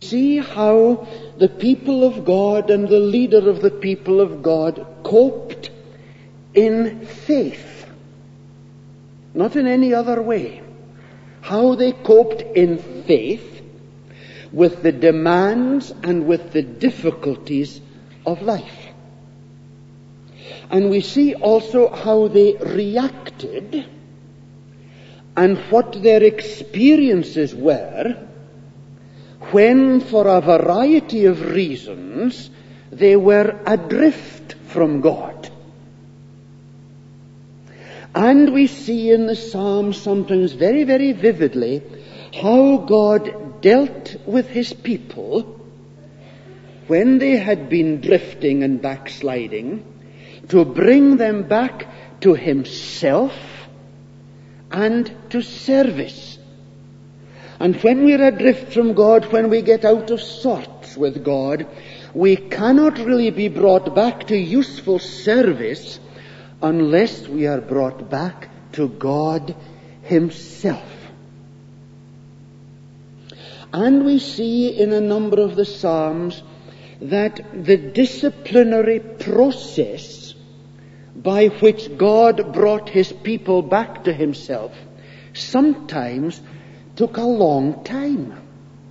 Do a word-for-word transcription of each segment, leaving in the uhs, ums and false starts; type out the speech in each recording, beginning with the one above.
see how the people of God and the leader of the people of God coped in faith, not in any other way. How they coped in faith with the demands and with the difficulties of life. And we see also how they reacted and what their experiences were when, for a variety of reasons, they were adrift from God. And we see in the Psalms sometimes very, very vividly how God dealt with his people when they had been drifting and backsliding, to bring them back to himself and to service. And when we're adrift from God, when we get out of sorts with God, we cannot really be brought back to useful service unless we are brought back to God himself. And we see in a number of the Psalms that the disciplinary process by which God brought his people back to himself sometimes took a long time.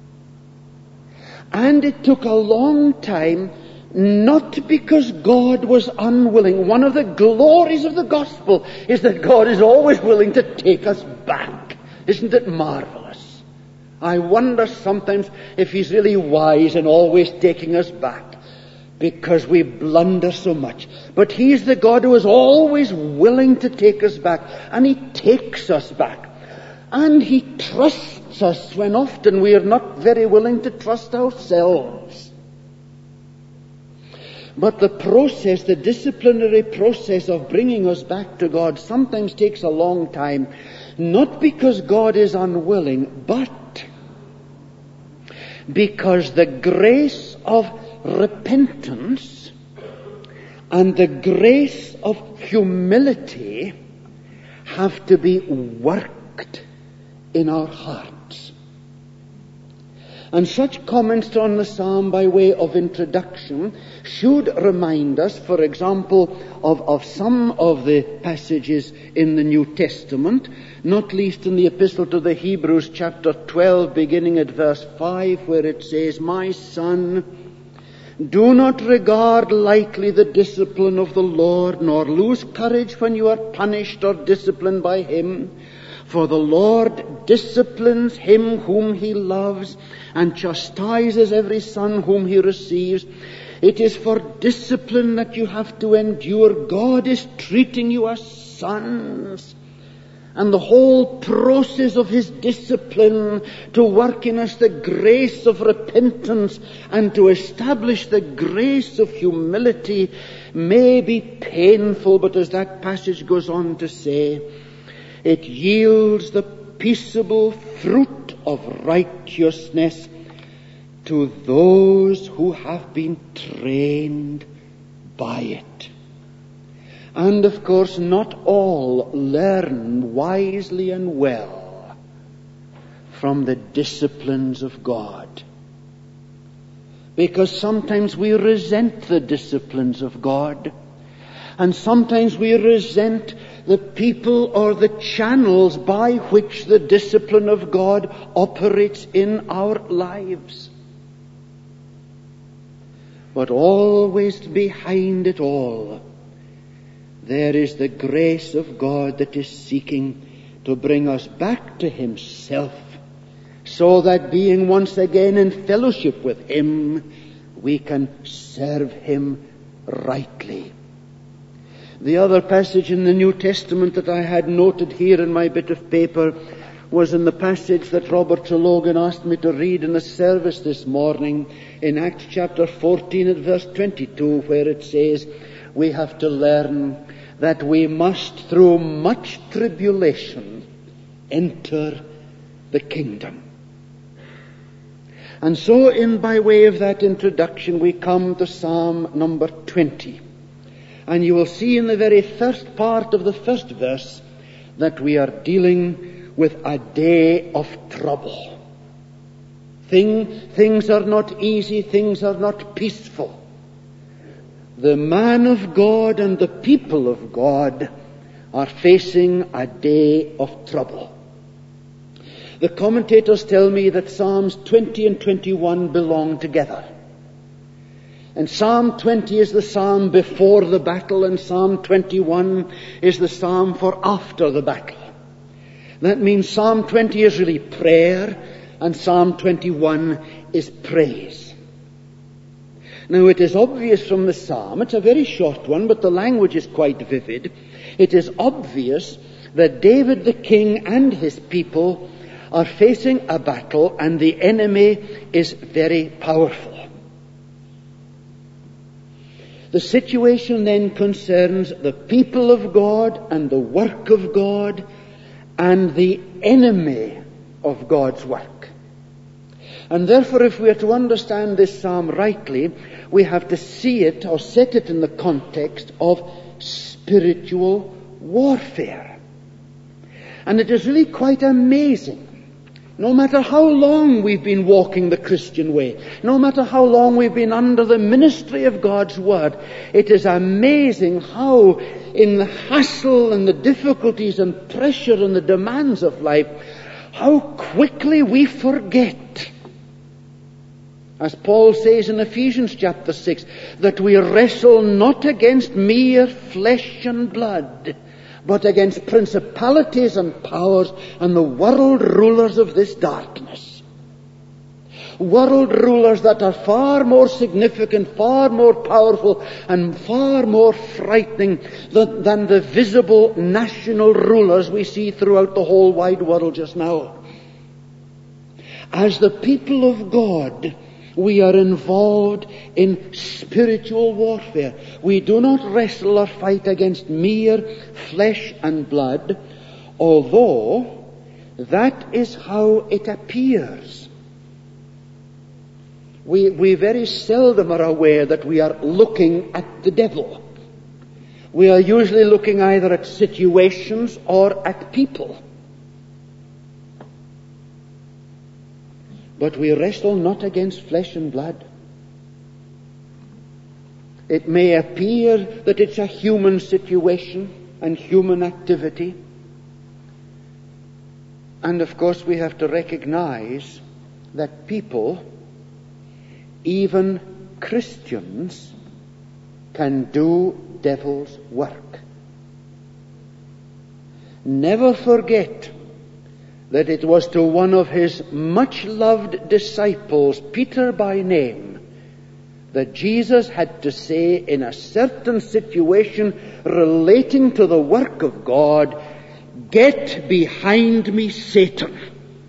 And it took a long time not because God was unwilling. One of the glories of the gospel is that God is always willing to take us back. Isn't it marvelous? I wonder sometimes if he's really wise in always taking us back, because we blunder so much. But he's the God who is always willing to take us back, and he takes us back. And he trusts us when often we are not very willing to trust ourselves. But the process, the disciplinary process of bringing us back to God sometimes takes a long time, not because God is unwilling, but because the grace of repentance and the grace of humility have to be worked in our hearts. And such comments on the psalm by way of introduction should remind us, for example, of, of some of the passages in the New Testament, not least in the Epistle to the Hebrews, chapter twelve, beginning at verse five, where it says, "My son, do not regard lightly the discipline of the Lord, nor lose courage when you are punished or disciplined by him. For the Lord disciplines him whom he loves, and chastises every son whom he receives. It is for discipline that you have to endure. God is treating you as sons. And the whole process of his discipline to work in us the grace of repentance and to establish the grace of humility may be painful, but as that passage goes on to say, it yields the peaceable fruit of righteousness to those who have been trained by it." And of course, not all learn wisely and well from the disciplines of God. Because sometimes we resent the disciplines of God. And sometimes we resent the people or the channels by which the discipline of God operates in our lives. But always behind it all, there is the grace of God that is seeking to bring us back to himself, so that being once again in fellowship with him, we can serve him rightly. The other passage in the New Testament that I had noted here in my bit of paper was in the passage that Robert Logan asked me to read in the service this morning, in Acts chapter fourteen at verse twenty-two, where it says, we have to learn that we must through much tribulation enter the kingdom. And so in by way of that introduction we come to Psalm number twenty. And you will see in the very first part of the first verse that we are dealing with a day of trouble. Thing, things are not easy, things are not peaceful. The man of God and the people of God are facing a day of trouble. The commentators tell me that Psalms twenty and twenty-one belong together. And Psalm twenty is the psalm before the battle, and Psalm twenty-one is the psalm for after the battle. That means Psalm twenty is really prayer, and Psalm twenty-one is praise. Now it is obvious from the psalm, it's a very short one, but the language is quite vivid. It is obvious that David the king and his people are facing a battle, and the enemy is very powerful. The situation then concerns the people of God and the work of God and the enemy of God's work. And therefore, if we are to understand this psalm rightly, we have to see it or set it in the context of spiritual warfare. And it is really quite amazing. No matter how long we've been walking the Christian way, no matter how long we've been under the ministry of God's Word, it is amazing how in the hassle and the difficulties and pressure and the demands of life, how quickly we forget, as Paul says in Ephesians chapter six, that we wrestle not against mere flesh and blood, but against principalities and powers and the world rulers of this darkness. World rulers that are far more significant, far more powerful, and far more frightening than, than the visible national rulers we see throughout the whole wide world just now. As the people of God, we are involved in spiritual warfare. We do not wrestle or fight against mere flesh and blood, although that is how it appears. We, we very seldom are aware that we are looking at the devil. We are usually looking either at situations or at people. But we wrestle not against flesh and blood. It may appear that it's a human situation and human activity. And of course we have to recognize that people, even Christians, can do devil's work. Never forget that it was to one of his much-loved disciples, Peter by name, that Jesus had to say in a certain situation relating to the work of God, "Get behind me, Satan."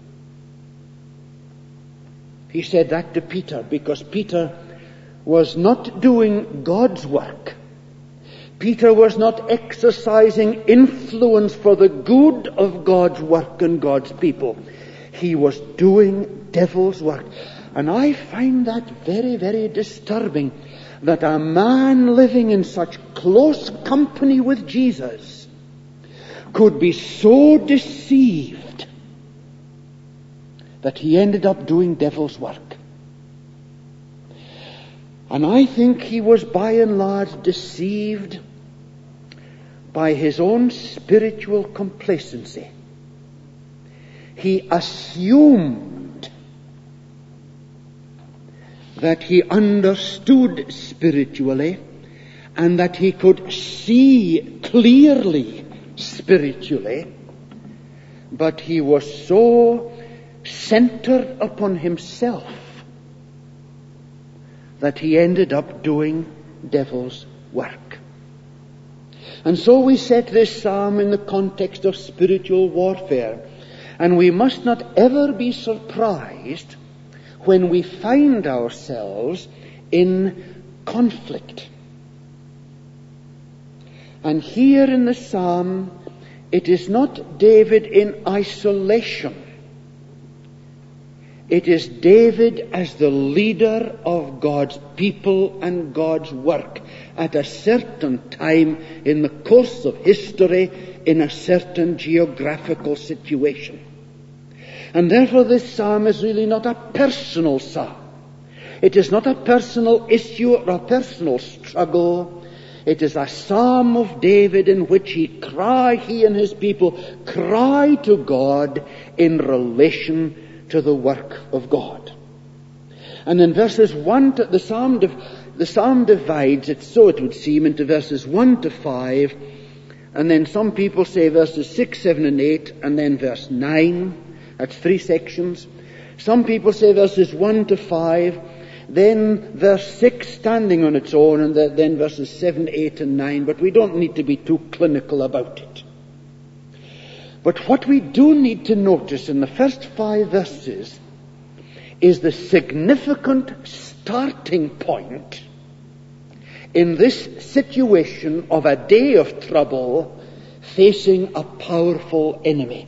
He said that to Peter because Peter was not doing God's work. Peter was not exercising influence for the good of God's work and God's people. He was doing devil's work. And I find that very, very disturbing, that a man living in such close company with Jesus could be so deceived that he ended up doing devil's work. And I think he was by and large deceived by his own spiritual complacency. He assumed that he understood spiritually and that he could see clearly spiritually, but he was so centered upon himself that he ended up doing devil's work. And so we set this psalm in the context of spiritual warfare. And we must not ever be surprised when we find ourselves in conflict. And here in the psalm, it is not David in isolation. It is David as the leader of God's people and God's work at a certain time in the course of history in a certain geographical situation. And therefore this psalm is really not a personal psalm. It is not a personal issue or a personal struggle. It is a psalm of David in which he cry, he and his people cry to God in relation to the work of God. And in verses one to, the psalm, the psalm divides it, so it would seem, into verses one to five, and then some people say verses six, seven, and eight, and then verse nine. That's three sections. Some people say verses one to five, then verse six standing on its own, and then verses seven, eight, and nine, but we don't need to be too clinical about it. But what we do need to notice in the first five verses is the significant starting point in this situation of a day of trouble facing a powerful enemy.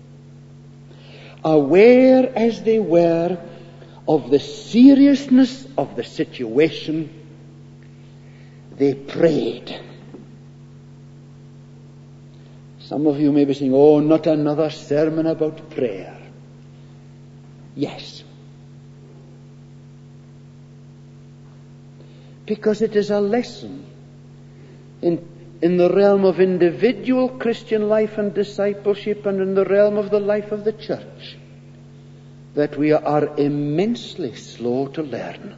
Aware as they were of the seriousness of the situation, they prayed. Some of you may be saying, oh, not another sermon about prayer. Yes. Because it is a lesson in, in the realm of individual Christian life and discipleship, and in the realm of the life of the church, that we are immensely slow to learn.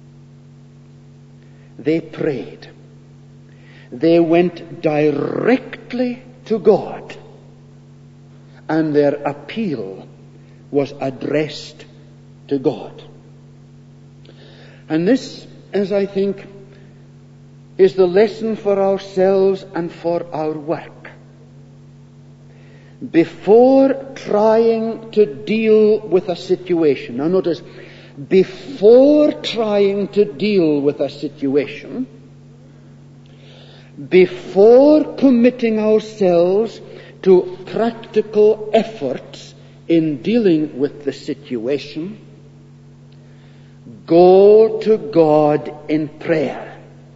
They prayed. They went directly to God, and their appeal was addressed to God. And this, as I think, is the lesson for ourselves and for our work. Before trying to deal with a situation, now notice, before trying to deal with a situation, before committing ourselves to practical efforts in dealing with the situation, go to God in prayer.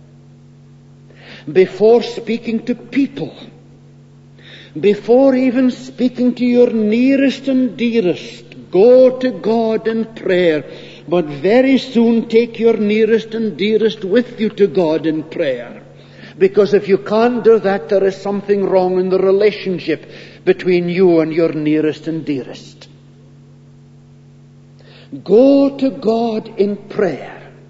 Before speaking to people, before even speaking to your nearest and dearest, go to God in prayer. But very soon take your nearest and dearest with you to God in prayer. Because if you can't do that, there is something wrong in the relationship between you and your nearest and dearest. Go to God in prayer.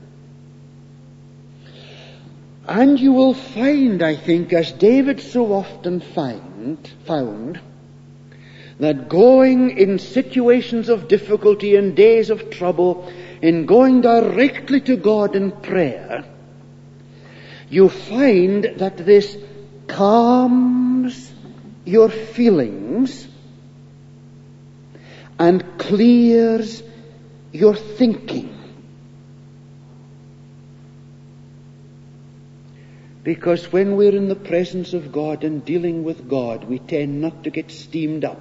And you will find, I think, as David so often find, found, that going in situations of difficulty and days of trouble, in going directly to God in prayer, you find that this calms your feelings and clears your thinking. Because when we're in the presence of God and dealing with God, we tend not to get steamed up.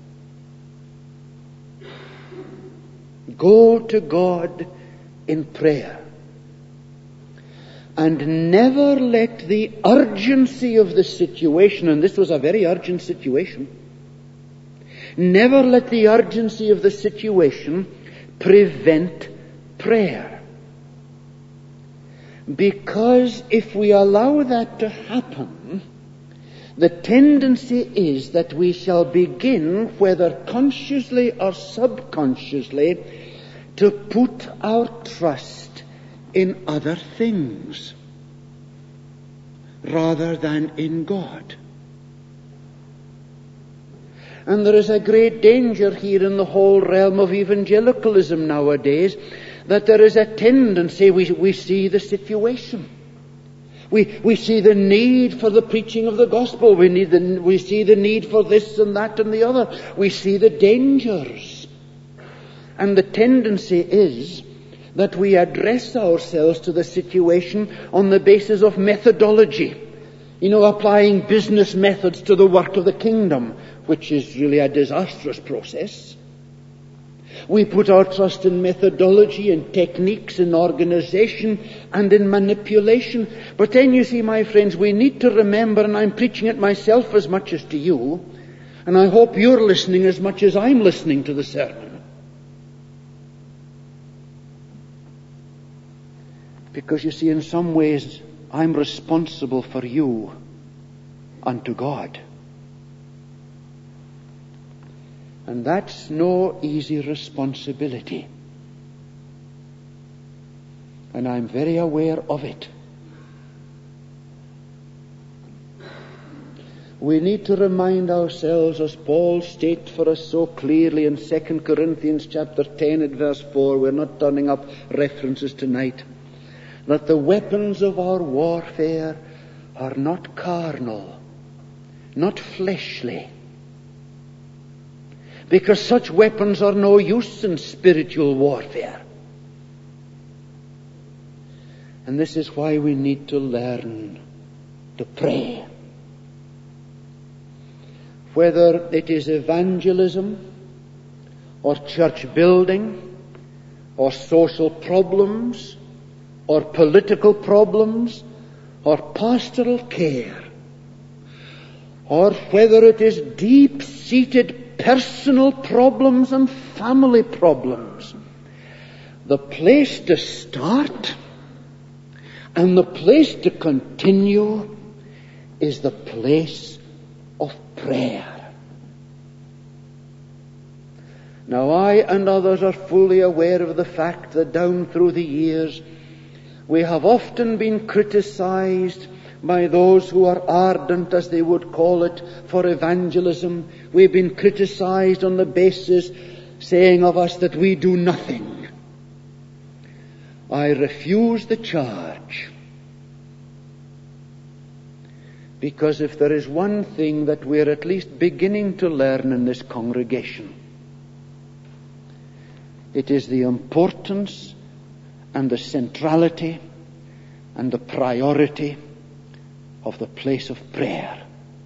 Go to God in prayer. And never let the urgency of the situation, and this was a very urgent situation, never let the urgency of the situation prevent prayer. Because if we allow that to happen, the tendency is that we shall begin, whether consciously or subconsciously, to put our trust in other things rather than in God. And there is a great danger here in the whole realm of evangelicalism nowadays, that there is a tendency, we, we see the situation. We, we see the need for the preaching of the gospel. We, need the, we see the need for this and that and the other. We see the dangers. And the tendency is that we address ourselves to the situation on the basis of methodology. You know, applying business methods to the work of the kingdom, which is really a disastrous process. We put our trust in methodology, in techniques, in organization, and in manipulation. But then you see, my friends, we need to remember, and I'm preaching it myself as much as to you, and I hope you're listening as much as I'm listening to the sermon, Because you see, in some ways, I'm responsible for you unto God. And that's no easy responsibility. And I'm very aware of it. We need to remind ourselves, as Paul states for us so clearly in Second Corinthians chapter ten and verse four, we're not turning up references tonight, that the weapons of our warfare are not carnal, not fleshly, because such weapons are no use in spiritual warfare. And this is why we need to learn to pray. Whether it is evangelism, or church building, or social problems, or political problems, or pastoral care, or whether it is deep-seated personal problems and family problems, the place to start and the place to continue is the place of prayer. Now, I and others are fully aware of the fact that down through the years we have often been criticized by those who are ardent, as they would call it, for evangelism. We've been criticized on the basis saying of us that we do nothing. I refuse the charge. Because if there is one thing that we're at least beginning to learn in this congregation, it is the importance and the centrality and the priority of the place of prayer.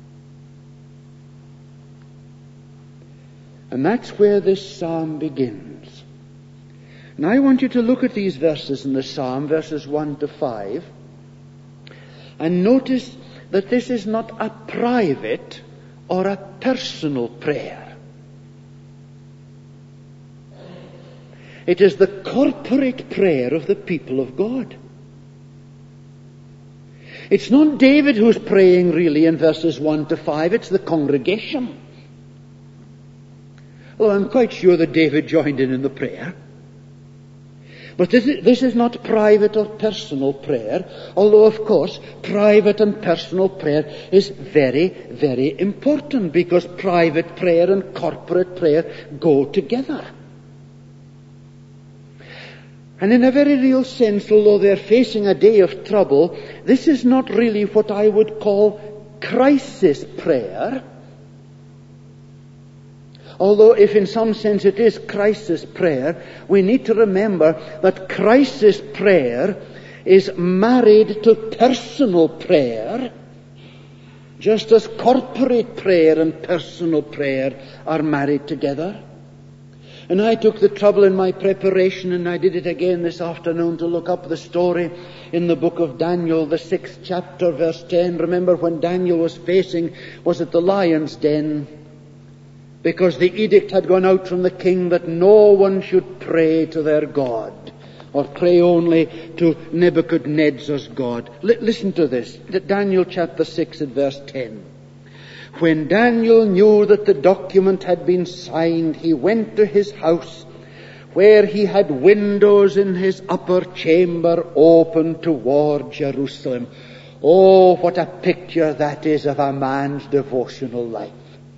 And that's where this psalm begins. And I want you to look at these verses in the psalm, verses one to five, and notice that this is not a private or a personal prayer. It is the corporate prayer of the people of God. It's not David who's praying really in verses one to five, it's the congregation. Well, I'm quite sure that David joined in in the prayer. But this is, this is not private or personal prayer, although of course private and personal prayer is very, very important, because private prayer and corporate prayer go together. And in a very real sense, although they're facing a day of trouble, this is not really what I would call crisis prayer. Although if in some sense it is crisis prayer, we need to remember that crisis prayer is married to personal prayer, just as corporate prayer and personal prayer are married together. And I took the trouble in my preparation, and I did it again this afternoon, to look up the story in the book of Daniel, the sixth chapter, verse ten. Remember when Daniel was facing, was it the lion's den? Because the edict had gone out from the king that no one should pray to their God, or pray only to Nebuchadnezzar's God. L- listen to this, Daniel chapter six and verse ten. When Daniel knew that the document had been signed, he went to his house, where he had windows in his upper chamber open toward Jerusalem. Oh, what a picture that is of a man's devotional life.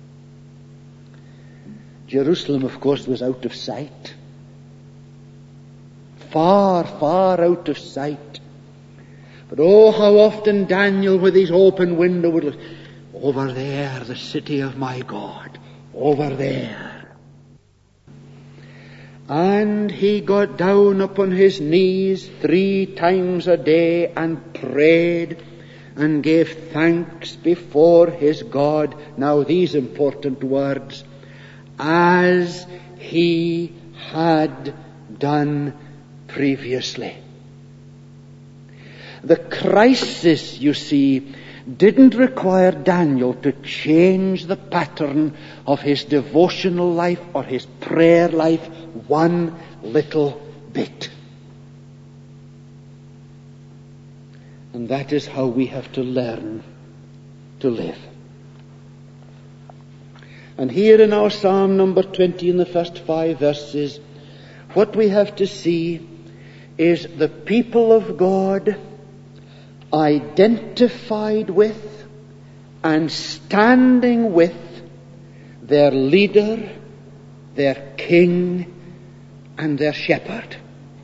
Jerusalem, of course, was out of sight. Far, far out of sight. But oh, how often Daniel, with his open window, would look, over there, the city of my God, over there. And he got down upon his knees three times a day and prayed and gave thanks before his God. Now these important words, as he had done previously. The crisis, you see, didn't require Daniel to change the pattern of his devotional life or his prayer life one little bit. And that is how we have to learn to live. And here in our Psalm number twenty, in the first five verses, what we have to see is the people of God identified with and standing with their leader, their king, and their shepherd.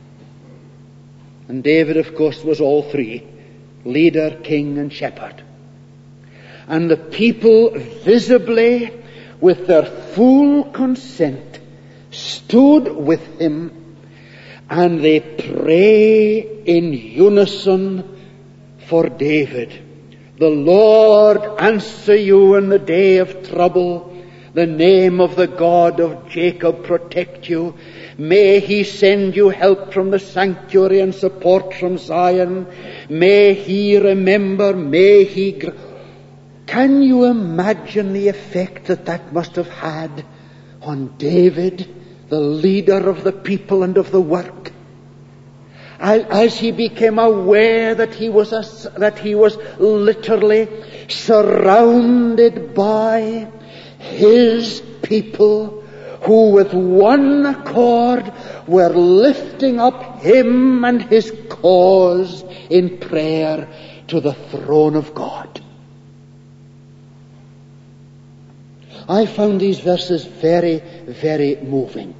And David, of course, was all three: leader, king, and shepherd. And the people visibly, with their full consent, stood with him, and they pray in unison for David. The Lord answer you in the day of trouble. The name of the God of Jacob protect you. May he send you help from the sanctuary and support from Zion. May he remember, may he... Gr- Can you imagine the effect that that must have had on David, the leader of the people and of the work? As he became aware that he was a, that he was literally surrounded by his people, who with one accord were lifting up him and his cause in prayer to the throne of God. I found these verses very, very moving.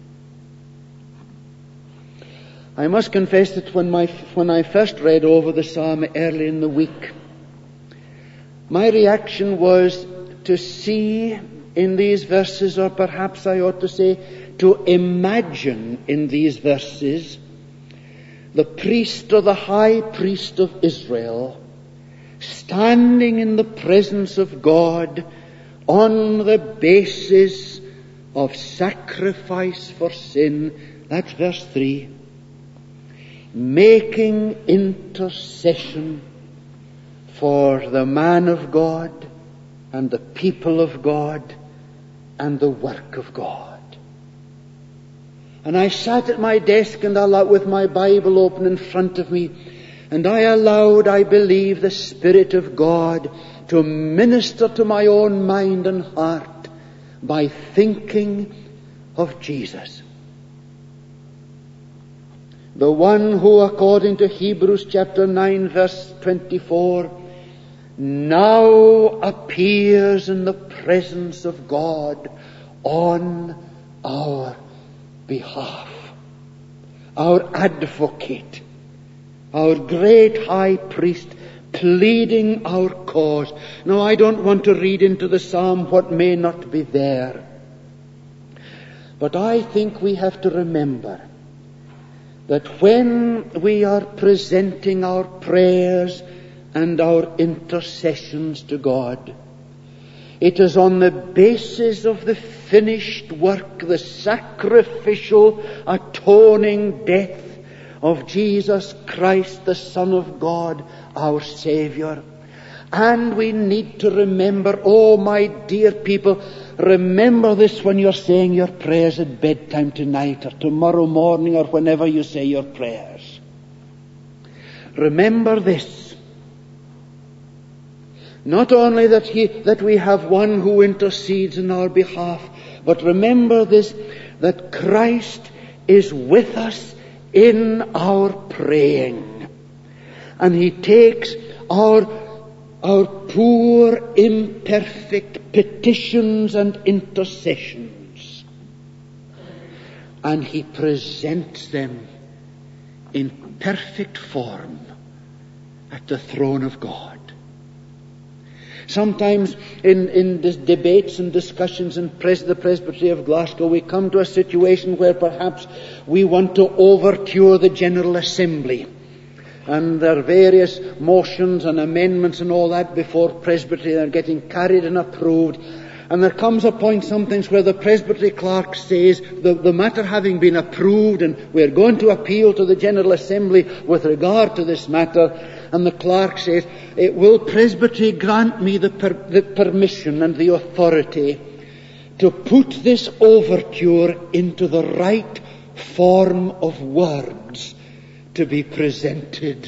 I must confess that when, my, when I first read over the psalm early in the week, my reaction was to see in these verses, or perhaps I ought to say, to imagine in these verses, the priest or the high priest of Israel standing in the presence of God on the basis of sacrifice for sin. That's verse three. Making intercession for the man of God and the people of God and the work of God. And I sat at my desk and allowed, with my Bible open in front of me, and I allowed, I believe, the Spirit of God to minister to my own mind and heart by thinking of Jesus. The one who, according to Hebrews chapter nine verse twenty-four, now appears in the presence of God on our behalf. Our advocate, our great high priest, pleading our cause. Now, I don't want to read into the psalm what may not be there, but I think we have to remember that when we are presenting our prayers and our intercessions to God, it is on the basis of the finished work, the sacrificial, atoning death of Jesus Christ, the Son of God, our Savior. And we need to remember, oh my dear people, remember this when you're saying your prayers at bedtime tonight or tomorrow morning or whenever you say your prayers. Remember this. Not only that he, that we have one who intercedes in our behalf, but remember this, that Christ is with us in our praying. And he takes our our poor, imperfect petitions and intercessions, and he presents them in perfect form at the throne of God. Sometimes in, in the debates and discussions in pres- the Presbytery of Glasgow, we come to a situation where perhaps we want to overture the General Assembly. And there are various motions and amendments and all that before Presbytery. They're getting carried and approved. And there comes a point sometimes where the Presbytery clerk says, the, the matter having been approved and we're going to appeal to the General Assembly with regard to this matter, and the clerk says, will Presbytery grant me the, per, the permission and the authority to put this overture into the right form of words to be presented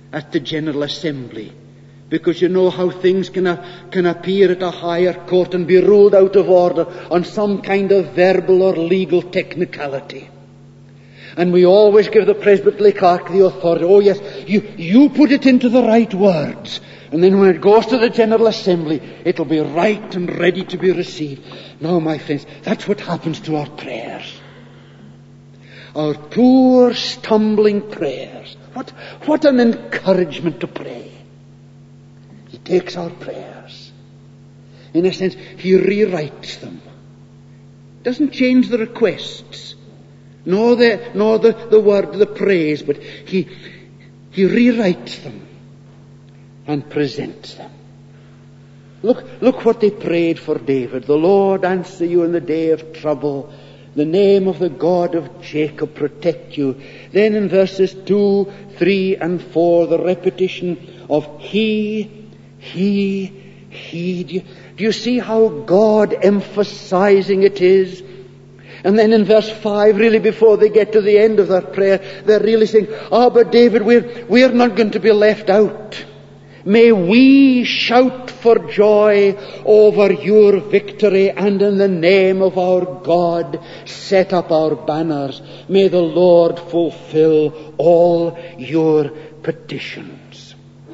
at the General Assembly. Because you know how things can, uh, can appear at a higher court and be ruled out of order on some kind of verbal or legal technicality. And we always give the presbytery clerk the authority. Oh yes, you, you put it into the right words. And then when it goes to the General Assembly, it'll be right and ready to be received. Now, my friends, that's what happens to our prayers. Our poor, stumbling prayers. What, what an encouragement to pray. He takes our prayers. In a sense, he rewrites them. Doesn't change the requests, nor the, nor the, the word, the praise, but he, he rewrites them and presents them. Look, look what they prayed for David. The Lord answer you in the day of trouble. The name of the God of Jacob protect you. Then in verses two, three, and four, the repetition of he, he, he. Do you, do you see how God emphasizing it is? And then in verse five, really before they get to the end of their prayer, they're really saying, oh, but David, we're, we're not going to be left out. May we shout for joy over your victory, and in the name of our God set up our banners. May the Lord fulfill all your petitions.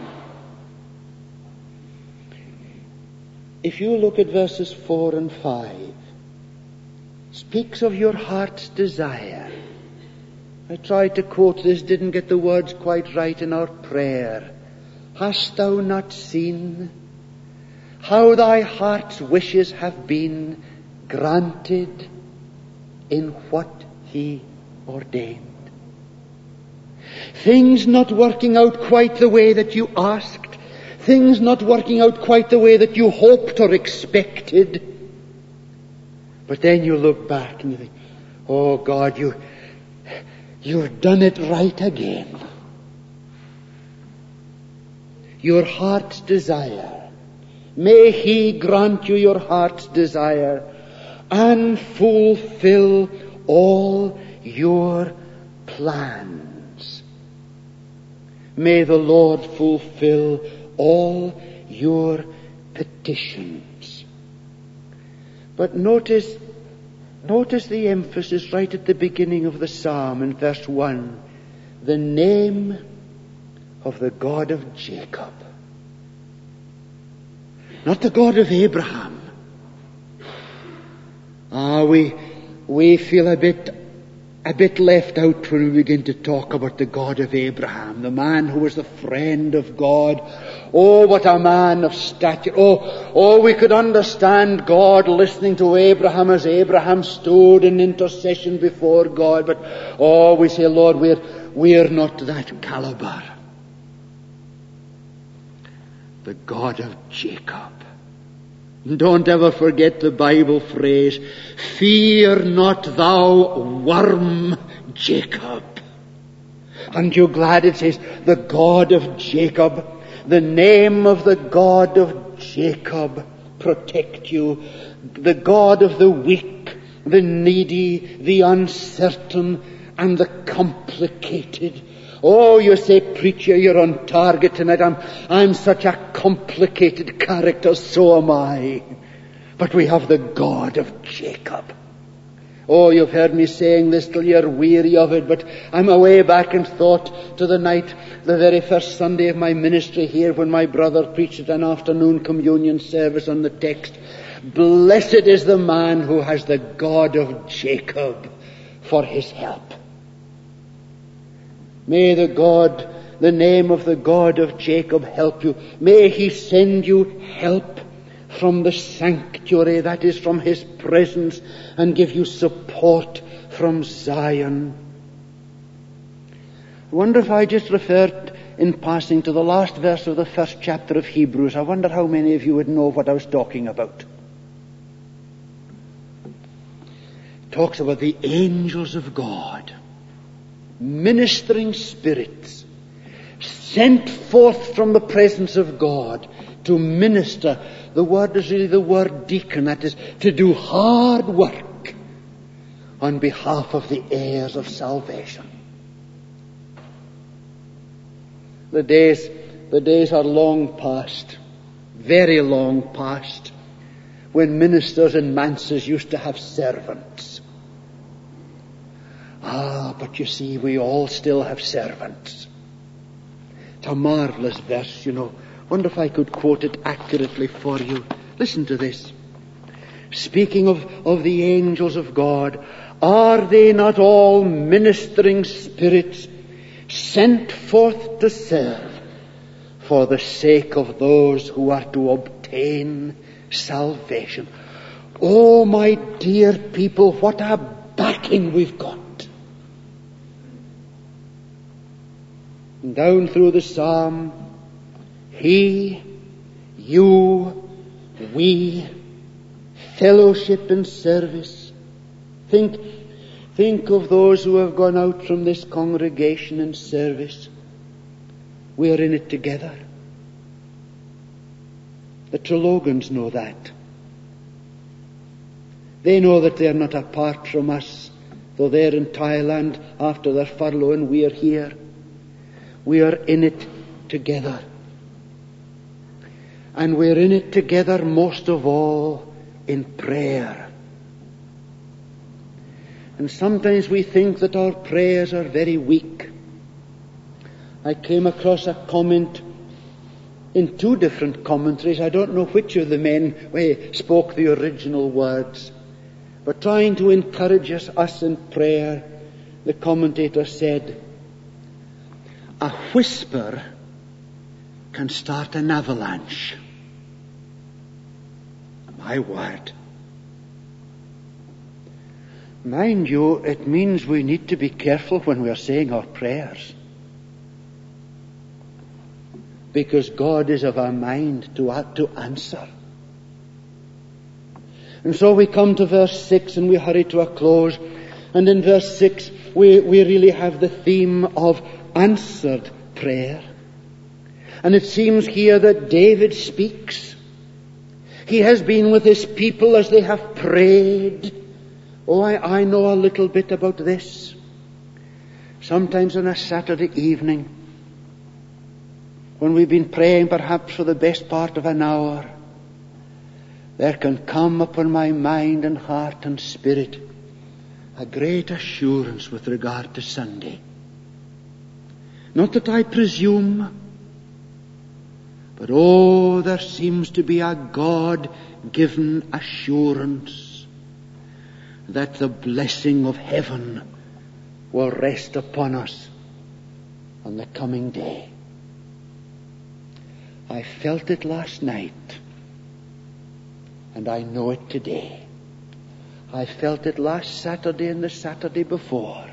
If you look at verses four and five, speaks of your heart's desire. I tried to quote this, didn't get the words quite right in our prayer. Hast thou not seen how thy heart's wishes have been granted in what he ordained? Things not working out quite the way that you asked, things not working out quite the way that you hoped or expected. But then you look back and you think, oh God, you, you've done it right again. Your heart's desire. May he grant you your heart's desire and fulfill all your plans. May the Lord fulfill all your petitions. But notice, notice the emphasis right at the beginning of the psalm in verse one. The name of the God of Jacob. Not the God of Abraham. Ah, we, we feel a bit, a bit left out when we begin to talk about the God of Abraham, the man who was the friend of God. Oh, what a man of stature. Oh, oh, we could understand God listening to Abraham as Abraham stood in intercession before God. But, oh, we say, Lord, we're, we're not that caliber. The God of Jacob. Don't ever forget the Bible phrase, fear not thou worm Jacob. Aren't you glad it says the God of Jacob? The name of the God of Jacob protect you. The God of the weak, the needy, the uncertain, and the complicated. Oh, you say, preacher, you're on target tonight. I'm, I'm such a complicated character, so am I. But we have the God of Jacob. Oh, you've heard me saying this till you're weary of it, but I'm away back in thought to the night, the very first Sunday of my ministry here, when my brother preached at an afternoon communion service on the text, blessed is the man who has the God of Jacob for his help. May the God, the name of the God of Jacob help you. May he send you help from the sanctuary, that is from his presence, and give you support from Zion. I wonder if I just referred in passing to the last verse of the first chapter of Hebrews. I wonder how many of you would know what I was talking about. It talks about the angels of God, ministering spirits, sent forth from the presence of God to minister. The word is really the word deacon, that is, to do hard work on behalf of the heirs of salvation. The days, the days are long past, very long past, when ministers and manses used to have servants. Ah, but you see, we all still have servants. It's a marvelous verse, you know. Wonder if I could quote it accurately for you. Listen to this. Speaking of, of the angels of God, are they not all ministering spirits sent forth to serve for the sake of those who are to obtain salvation? Oh, my dear people, what a backing we've got. And down through the psalm, he, you, we, fellowship and service. Think, think of those who have gone out from this congregation in service. We are in it together. The Trelogans know that. They know that they are not apart from us, though they're in Thailand after their furlough and we are here. We are in it together. And we're in it together most of all in prayer. And sometimes we think that our prayers are very weak. I came across a comment in two different commentaries. I don't know which of the men well, spoke the original words. But trying to encourage us, us in prayer, the commentator said, a whisper can start an avalanche. My word. Mind you, it means we need to be careful when we are saying our prayers. Because God is of our mind to, to answer. And so we come to verse six and we hurry to a close. And in verse six, we, we really have the theme of answered prayer. And it seems here that David speaks. He has been with his people as they have prayed. Oh, I, I know a little bit about this. Sometimes on a Saturday evening, when we've been praying perhaps for the best part of an hour, there can come upon my mind and heart and spirit a great assurance with regard to Sunday. Not that I presume, but oh, there seems to be a God-given assurance that the blessing of heaven will rest upon us on the coming day. I felt it last night, and I know it today. I felt it last Saturday and the Saturday before.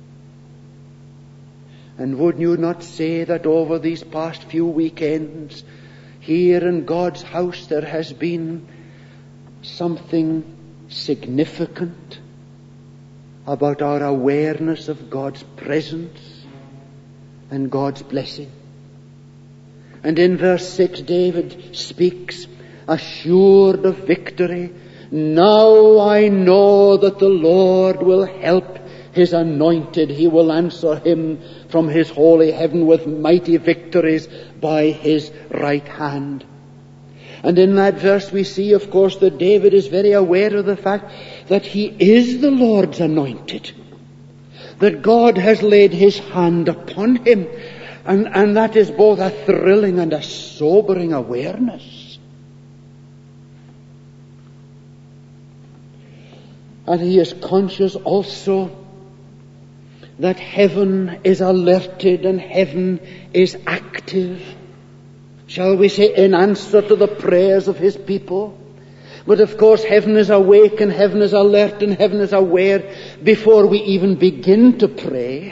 And would you not say that over these past few weekends, here in God's house, there has been something significant about our awareness of God's presence and God's blessing? And in verse six, David speaks, assured of victory. Now I know that the Lord will help His anointed. He will answer him from His holy heaven with mighty victories by His right hand. And in that verse we see, of course, that David is very aware of the fact that he is the Lord's anointed. That God has laid His hand upon him. And, and that is both a thrilling and a sobering awareness. And he is conscious also that heaven is alerted and heaven is active. Shall we say, in answer to the prayers of His people? But of course heaven is awake and heaven is alert and heaven is aware before we even begin to pray.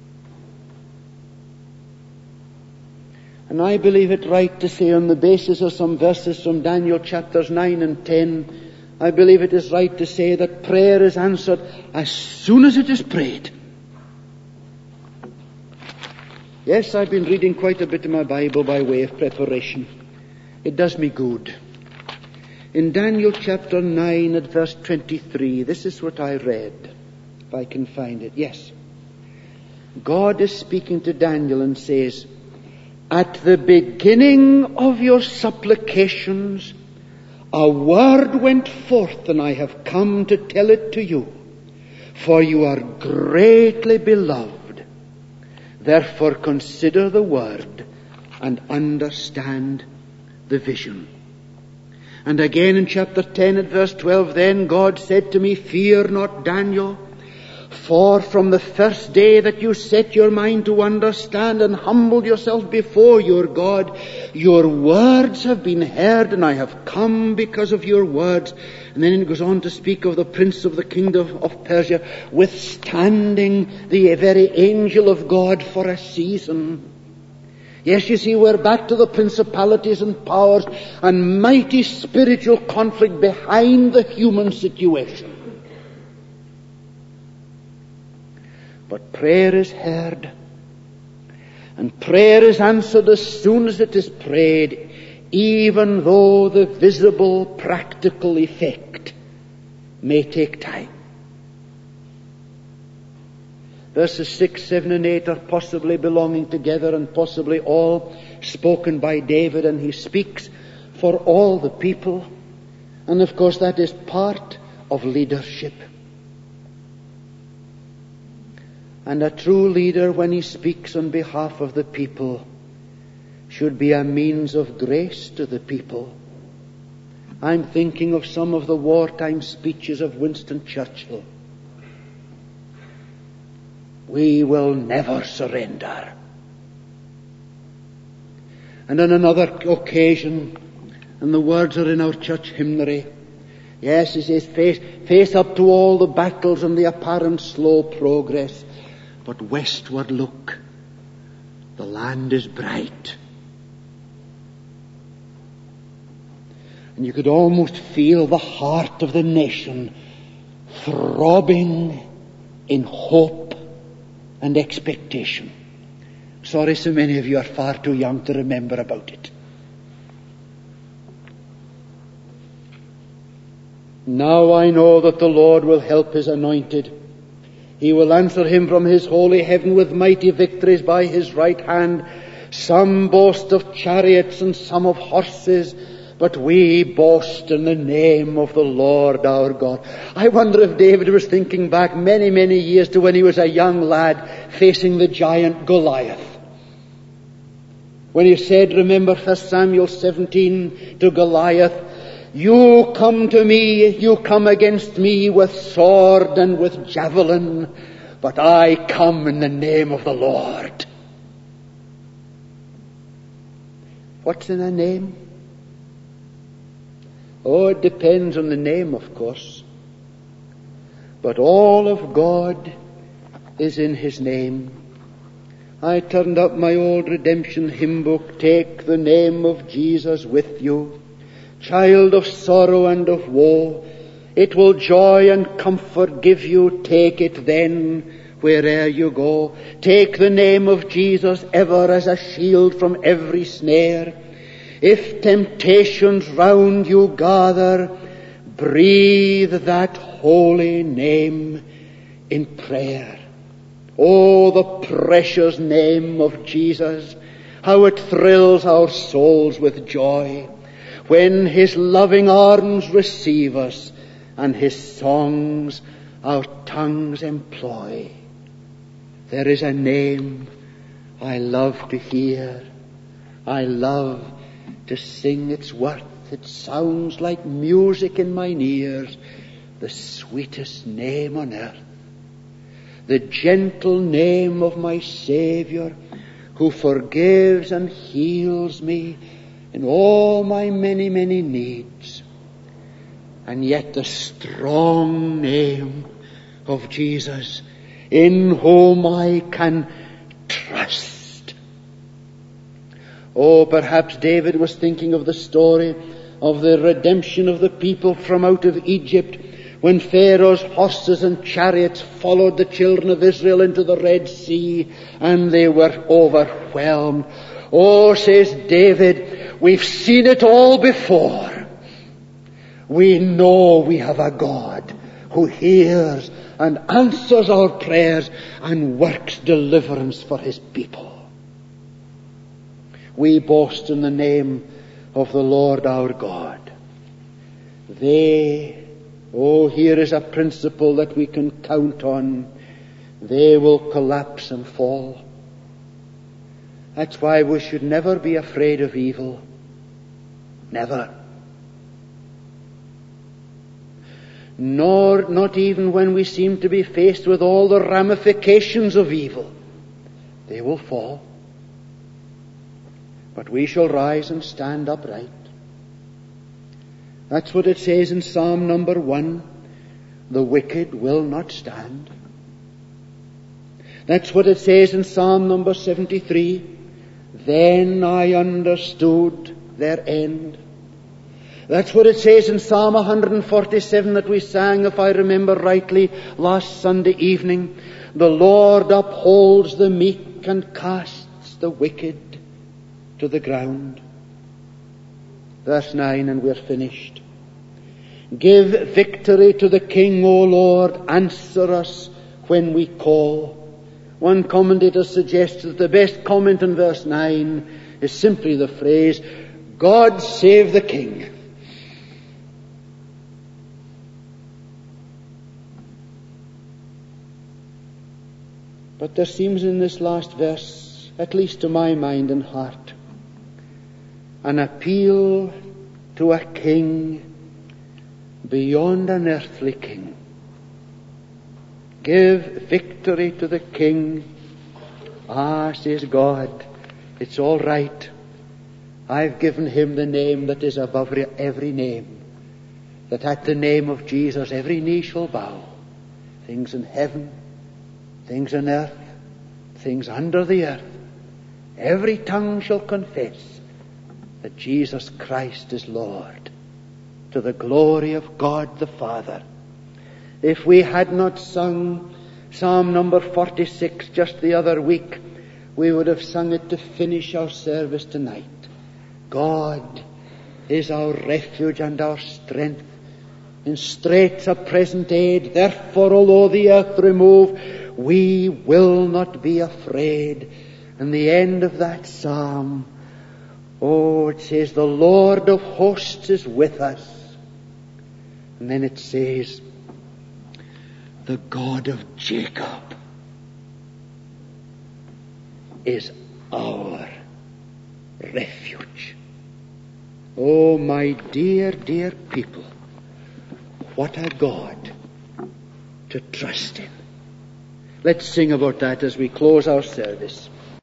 And I believe it right to say, on the basis of some verses from Daniel chapters nine and ten, I believe it is right to say that prayer is answered as soon as it is prayed. Yes, I've been reading quite a bit of my Bible by way of preparation. It does me good. In Daniel chapter nine at verse twenty-three, this is what I read, if I can find it. Yes. God is speaking to Daniel and says, at the beginning of your supplications, a word went forth, and I have come to tell it to you. For you are greatly beloved. Therefore consider the word and understand the vision. And again in chapter ten at verse twelve, then God said to me, fear not, Daniel, for from the first day that you set your mind to understand and humble yourself before your God, your words have been heard, and I have come because of your words. And then it goes on to speak of the prince of the kingdom of Persia withstanding the very angel of God for a season. Yes, you see, we're back to the principalities and powers and mighty spiritual conflict behind the human situation. But prayer is heard, and prayer is answered as soon as it is prayed, even though the visible practical effect may take time. Verses six, seven, and eight are possibly belonging together and possibly all spoken by David, and he speaks for all the people. And of course that is part of leadership. And a true leader, when he speaks on behalf of the people, should be a means of grace to the people. I'm thinking of some of the wartime speeches of Winston Churchill. We will never surrender. And on another occasion, and the words are in our church hymnary, yes, he says, face, face up to all the battles and the apparent slow progress, but westward look, the land is bright. And you could almost feel the heart of the nation throbbing in hope and expectation. Sorry, so many of you are far too young to remember about it. Now I know that the Lord will help his anointed. He will answer him from his holy heaven with mighty victories by his right hand. Some boast of chariots and some of horses, but we boast in the name of the Lord our God. I wonder if David was thinking back many, many years to when he was a young lad facing the giant Goliath. When he said, remember First Samuel seventeen to Goliath, you come to me, you come against me with sword and with javelin, but I come in the name of the Lord. What's in a name? Oh, it depends on the name, of course. But all of God is in his name. I turned up my old redemption hymn book, take the name of Jesus with you. Child of sorrow and of woe, it will joy and comfort give you. Take it then, where'er you go. Take the name of Jesus ever as a shield from every snare. If temptations round you gather, breathe that holy name in prayer. Oh, the precious name of Jesus, how it thrills our souls with joy when his loving arms receive us and his songs our tongues employ. There is a name I love to hear. I love to sing its worth. It sounds like music in mine ears. The sweetest name on earth. The gentle name of my Savior, who forgives and heals me in all my many, many needs. And yet the strong name of Jesus, in whom I can trust. Oh, perhaps David was thinking of the story of the redemption of the people from out of Egypt, when Pharaoh's horses and chariots followed the children of Israel into the Red Sea, and they were overwhelmed. Oh, says David, we've seen it all before. We know we have a God who hears and answers our prayers and works deliverance for his people. We boast in the name of the Lord our God. They, oh, here is a principle that we can count on. They will collapse and fall. That's why we should never be afraid of evil. Never. Nor, not even when we seem to be faced with all the ramifications of evil. They will fall. But we shall rise and stand upright. That's what it says in Psalm number one. The wicked will not stand. That's what it says in Psalm number seventy-three. Then I understood their end. That's what it says in Psalm one forty-seven that we sang, if I remember rightly, last Sunday evening. The Lord upholds the meek and casts the wicked to the ground. Verse nine, and we're finished. Give victory to the King, O Lord. Answer us when we call. One commentator suggests that the best comment in verse nine is simply the phrase, God save the King. But there seems in this last verse, at least to my mind and heart, an appeal to a king beyond an earthly king. Give victory to the King. Ah, says God, it's all right. I've given him the name that is above every name, that at the name of Jesus every knee shall bow, things in heaven, things on earth, things under the earth. Every tongue shall confess that Jesus Christ is Lord, to the glory of God the Father. If we had not sung Psalm number forty-six just the other week, we would have sung it to finish our service tonight. God is our refuge and our strength, in straits a present aid. Therefore, although the earth remove, we will not be afraid. And the end of that psalm, oh, it says, the Lord of hosts is with us. And then it says, the God of Jacob is our refuge. Oh, my dear, dear people, what a God to trust in. Let's sing about that as we close our service.